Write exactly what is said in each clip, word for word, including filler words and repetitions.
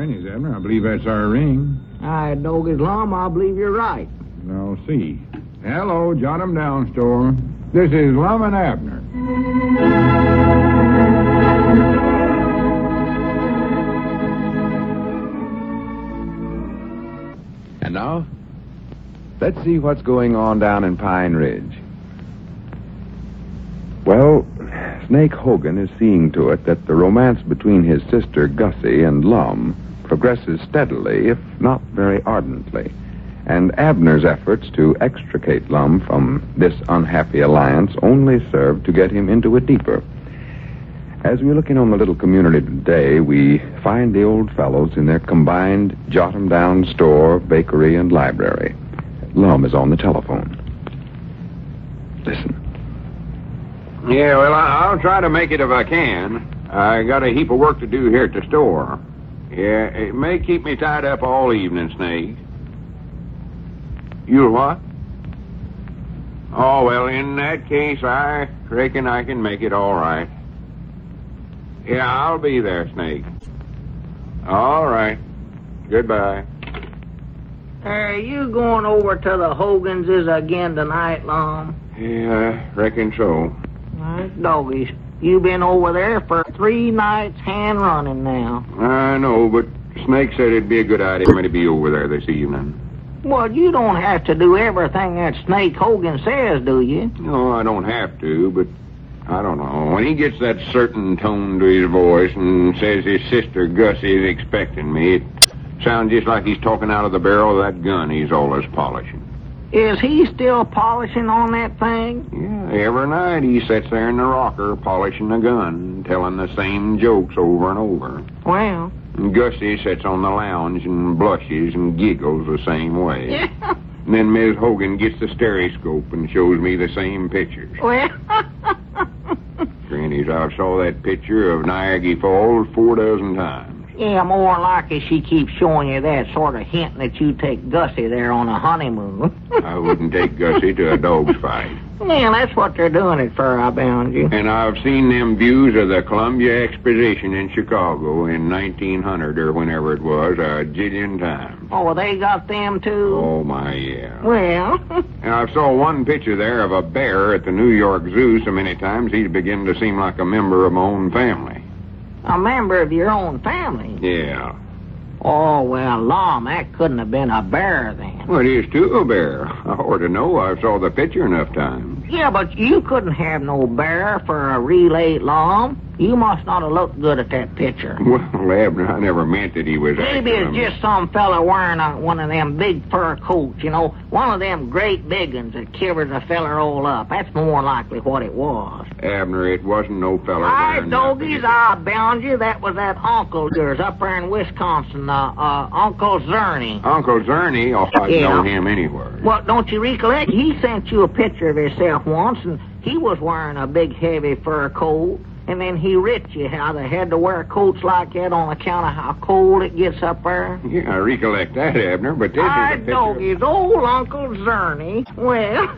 twenties, Abner. I believe that's our ring. I dog his lum, I believe you're right. I'll see. Hello, Jot 'em Down store. This is Lum and Abner. And now, let's see what's going on down in Pine Ridge. Well, Snake Hogan is seeing to it that the romance between his sister Gussie and Lum progresses steadily, if not very ardently. And Abner's efforts to extricate Lum from this unhappy alliance only serve to get him into it deeper. As we're looking on the little community today, we find the old fellows in their combined Jot 'em Down store, bakery, and library. Lum is on the telephone. Listen. Yeah, well, I'll try to make it if I can. I got a heap of work to do here at the store. Yeah, it may keep me tied up all evening, Snake. You'll what? Oh, well, in that case, I reckon I can make it all right. Yeah, I'll be there, Snake. All right. Goodbye. Are you going over to the Hoganses again tonight, Lum? Yeah, I reckon so. Uh, doggies, you been over there for three nights hand running now. I know, but Snake said it'd be a good idea for me to be over there this evening. Well, you don't have to do everything that Snake Hogan says, do you? No, I don't have to, but I don't know. When he gets that certain tone to his voice and says his sister Gussie is expecting me, it sounds just like he's talking out of the barrel of that gun he's always polishing. Is he still polishing on that thing? Yeah, every night he sits there in the rocker polishing the gun, telling the same jokes over and over. Well... And Gussie sits on the lounge and blushes and giggles the same way. Yeah. And then Miz Hogan gets the stereoscope and shows me the same pictures. Well... Granny's, I've saw that picture of Niagara Falls four dozen times. Yeah, more likely she keeps showing you that, sort of hinting that you take Gussie there on a honeymoon. I wouldn't take Gussie to a dog's fight. Yeah, that's what they're doing it for, I bound you. And I've seen them views of the Columbia Exposition in Chicago in nineteen hundred or whenever it was, a jillion times. Oh, well, they got them, too? Oh, my, yeah. Well... And I saw one picture there of a bear at the New York Zoo so many times he'd begin to seem like a member of my own family. A member of your own family? Yeah. Oh, well, Lum, that couldn't have been a bear then. Well, it is, too, a bear. I ought to know. I saw the picture enough times. Yeah, but you couldn't have no bear for a relay, Lum. You must not have looked good at that picture. Well, Abner, I never meant that he was... Maybe it's just some fella wearing a, one of them big fur coats, you know, one of them great big ones that covers a feller all up. That's more likely what it was. Abner, it wasn't no fella I wearing doggies, I bound you. That was that uncle of yours up there in Wisconsin, uh, uh, Uncle Zerny. Uncle Zerny? Oh, I Yeah. know him anywhere. Well, don't you recollect? He sent you a picture of himself once, and he was wearing a big, heavy fur coat. And then he writ you how they had to wear coats like that on account of how cold it gets up there. Yeah, I recollect that, Abner, but this I is a picture... doggies, old Uncle Zerny. Well,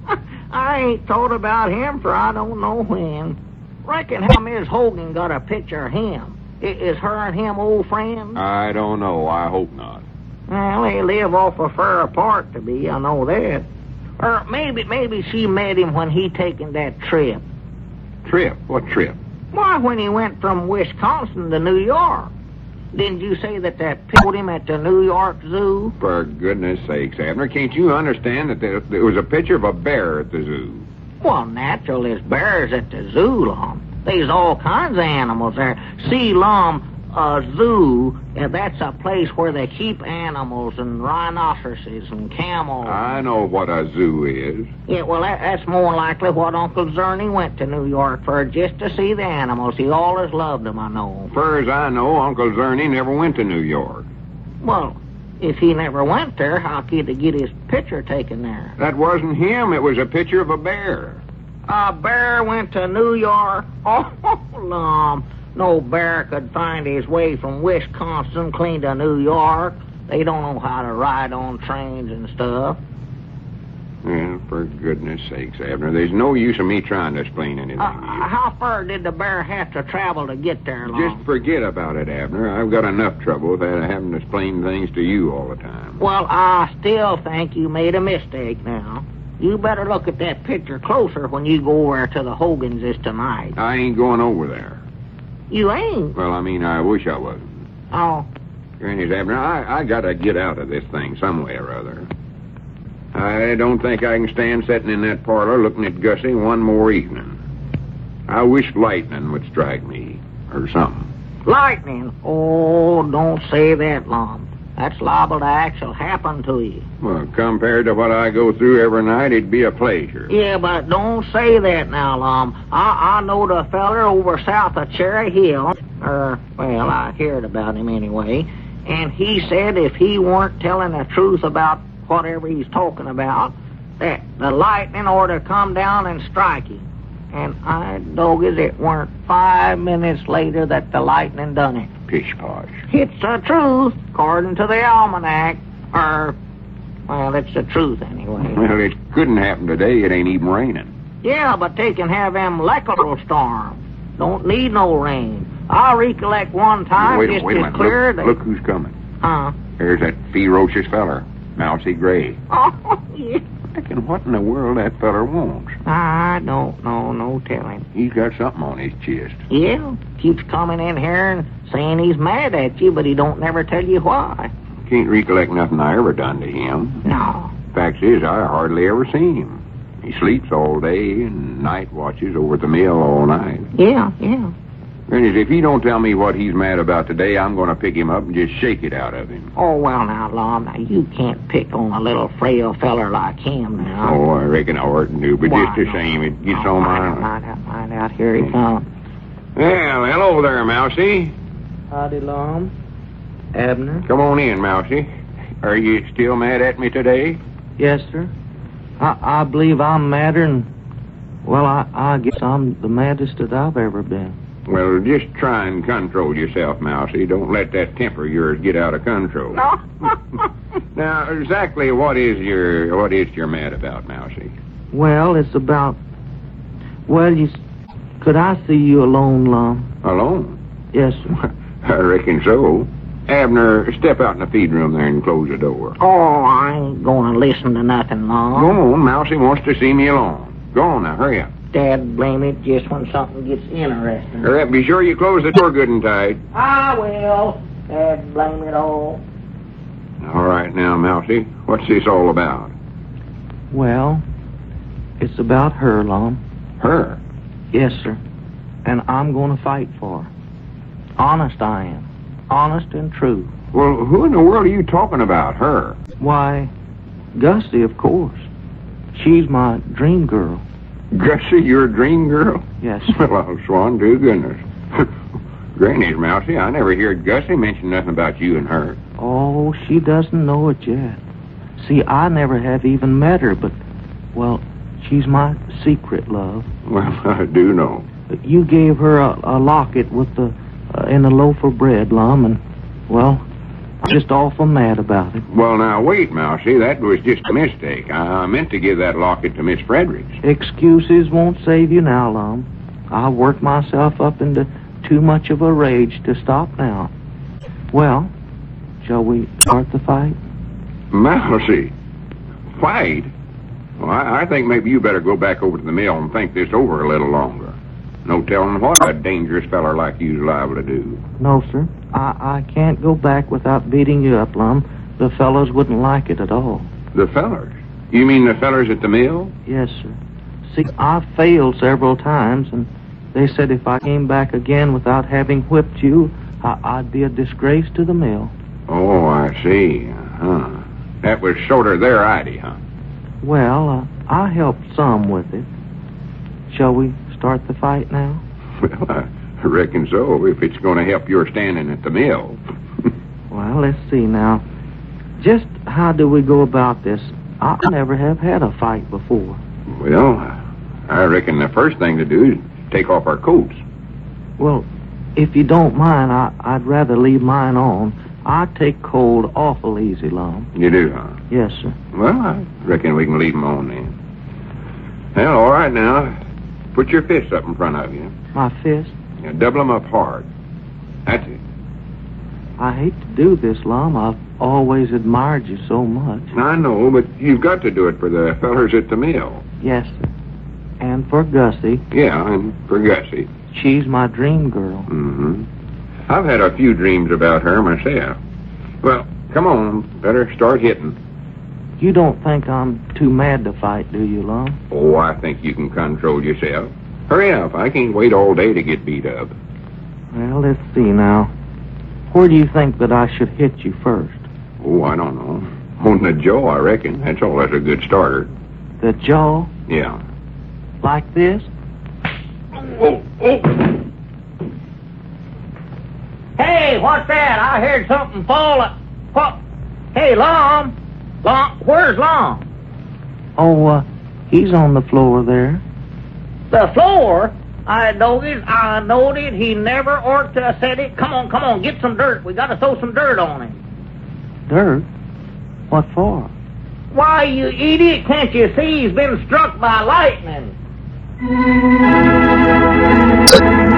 I ain't thought about him for I don't know when. Reckon how Miz Hogan got a picture of him. I- is her and him old friends? I don't know. I hope not. Well, they live awful far apart to be, I know that. Or maybe maybe she met him when he taken that trip. Trip? What trip? Why, when he went from Wisconsin to New York. Didn't you say that that put him at the New York Zoo? For goodness sakes, Abner, can't you understand that there, there was a picture of a bear at the zoo? Well, natural, there's bears at the zoo, Lum. There's all kinds of animals there. See, Lum, a zoo, and that's a place where they keep animals and rhinoceroses and camels. I know what a zoo is. Yeah, well, that, that's more likely what Uncle Zerny went to New York for, just to see the animals. He always loved them, I know. Far as I know, Uncle Zerny never went to New York. Well, if he never went there, how could he get his picture taken there? That wasn't him. It was a picture of a bear. A bear went to New York? Oh, Lum. No bear could find his way from Wisconsin clean to New York. They don't know how to ride on trains and stuff. Well, for goodness sakes, Abner, there's no use of me trying to explain anything Uh, to you. how far did the bear have to travel to get there, Lum? Just forget about it, Abner. I've got enough trouble with that having to explain things to you all the time. Well, I still think you made a mistake now. You better look at that picture closer when you go over to the Hogan's this tonight. I ain't going over there. You ain't? Well, I mean, I wish I wasn't. Oh, Granny's Abner, I, I gotta get out of this thing some way or other. I don't think I can stand sitting in that parlor looking at Gussie one more evening. I wish lightning would strike me, or something. lightning. Oh, don't say that, Lum. That's liable to actually happen to you. Well, compared to what I go through every night, it'd be a pleasure. Yeah, but don't say that now, Lum. I, I know the feller over south of Cherry Hill. Er, well, I heard about him anyway. And he said if he weren't telling the truth about whatever he's talking about, that the lightning ought to come down and strike him. And I doggies, it weren't five minutes later that the lightning done it. Pish-posh. It's the truth, according to the almanac. Or, well, it's the truth anyway. Well, it couldn't happen today. It ain't even raining. Yeah, but they can have them electrical storms. Don't need no rain. I recollect one time wait a just minute, wait a as minute. clear Look, that... look who's coming. Huh? There's that ferocious feller, Mousy Gray. Oh, yeah. Reckon what in the world that feller wants? I don't know, no telling. He's got something on his chest. Yeah, keeps coming in here and saying he's mad at you, but he don't never tell you why. Can't recollect nothing I ever done to him. No. Fact is, I hardly ever seen him. He sleeps all day and night watches over at the mill all night. Yeah, yeah. And if he don't tell me what he's mad about today, I'm going to pick him up and just shake it out of him. Oh, well, now, Lum, now, you can't pick on a little frail feller like him now. Oh, I reckon I ought to do, but Why, just the no. same, it gets Oh, on find my... out, find out, find out. Here he comes. Well, hello there, Mousy. Howdy, Lum. Abner? Come on in, Mousy. Are you still mad at me today? Yes, sir. I, I believe I'm madder than... Well, I, I guess I'm the maddest that I've ever been. Well, just try and control yourself, Mousy. Don't let that temper of yours get out of control. No. Now, exactly what is your what is you're mad about, Mousy? Well, it's about... Well, you... Could I see you alone, Lum? Alone? Yes, sir. I reckon so. Abner, step out in the feed room there and close the door. Oh, I ain't going to listen to nothing, Lum. Go on, Mousy wants to see me alone. Go on now, hurry up. Dad, blame it, just when something gets interesting. Hurry up, be sure you close the door good and tight. I will. Dad, blame it all. All right now, Mousy, what's this all about? Well, it's about her, Lum. Her? Yes, sir. And I'm going to fight for her. Honest I am. Honest and true. Well, who in the world are you talking about, her? Why, Gussie, of course. She's my dream girl. Gussie, your dream girl? Yes, sir. Well, I'll swan to goodness. Granny's Mousy, I never heard Gussie mention nothing about you and her. Oh, she doesn't know it yet. See, I never have even met her, but, well, she's my secret love. Well, I do know. You gave her a, a locket with the uh, in a loaf of bread, Lum, and, well, I'm just awful mad about it. Well, now, wait, Mousy, that was just a mistake. I meant to give that locket to Miss Fredericks. Excuses won't save you now, Lum. I worked myself up into too much of a rage to stop now. Well, shall we start the fight? Mousy, fight? Well, I, I think maybe you better go back over to the mill and think this over a little longer. No telling what a dangerous feller like you's liable to do. No, sir. I, I can't go back without beating you up, Lum. The fellows wouldn't like it at all. The fellers? You mean the fellers at the mill? Yes, sir. See, I failed several times, and they said if I came back again without having whipped you, I, I'd be a disgrace to the mill. Oh, I see. Huh. That was sort of their idea, huh? Well, uh, I helped some with it. Shall we start the fight now? Well, I reckon so, if it's going to help your standing at the mill. Well, let's see now. Just how do we go about this? I never have had a fight before. Well, I reckon the first thing to do is take off our coats. Well, if you don't mind, I, I'd rather leave mine on. I take cold awful easy, Lum. You do, huh? Yes, sir. Well, I reckon we can leave 'em on then. Well, all right now. Put your fists up in front of you. My fist? Yeah, double 'em up hard. That's it. I hate to do this, Lum. I've always admired you so much. I know, but you've got to do it for the fellers at the mill. Yes, sir. And for Gussie. Yeah, and for Gussie. She's my dream girl. Mm-hmm. I've had a few dreams about her myself. Well, come on. Better start hitting. You don't think I'm too mad to fight, do you, Lum? Oh, I think you can control yourself. Hurry up. I can't wait all day to get beat up. Well, let's see now. Where do you think that I should hit you first? Oh, I don't know. On the jaw, I reckon. That's always a good starter. The jaw? Yeah. Like this? Oh, oh. Hey, what's that? I heard something fall. What? Hey, Lum. Lum, where's Lum? Oh, uh, he's on the floor there. The floor? I noticed, I noted he never ought to have said it. Come on, come on, get some dirt. We got to throw some dirt on him. Dirt? What for? Why, you idiot, can't you see he's been struck by lightning?